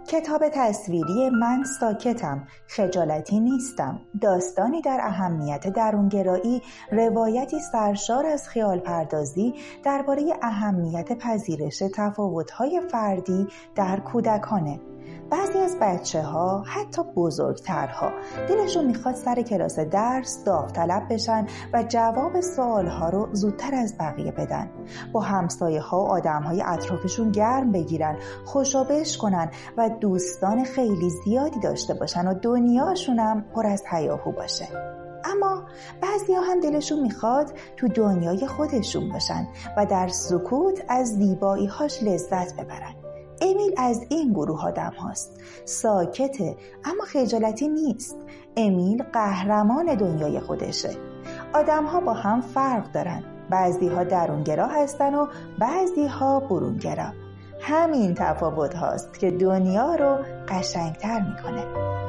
کتاب تصویری من ساکتم، خجالتی نیستم، داستانی در اهمیت درونگرایی، روایتی سرشار از خیال پردازی درباره اهمیت پذیرش تفاوت‌های فردی در کودکانه. بعضی از بچه‌ها، حتی بزرگترها، دلشون میخواد سر کلاس درس داوطلب بشن و جواب سوالها رو زودتر از بقیه بدن. با همسایه‌ها و آدم‌های اطرافشون گرم بگیرن، خوشابش کنن و دوستان خیلی زیادی داشته باشن و دنیاشون هم پر از هیاهو باشه. اما بعضی‌ها هم دلشون میخواد تو دنیای خودشون باشن و در سکوت از زیبایی‌هاش لذت ببرن. امیل از این گروه آدم هاست. ساکته اما خجالتی نیست. امیل قهرمان دنیای خودشه. آدم ها با هم فرق دارن. بعضی ها درونگرا هستن و بعضی ها برونگرا. همین تفاوت هاست که دنیا رو قشنگتر میکنه.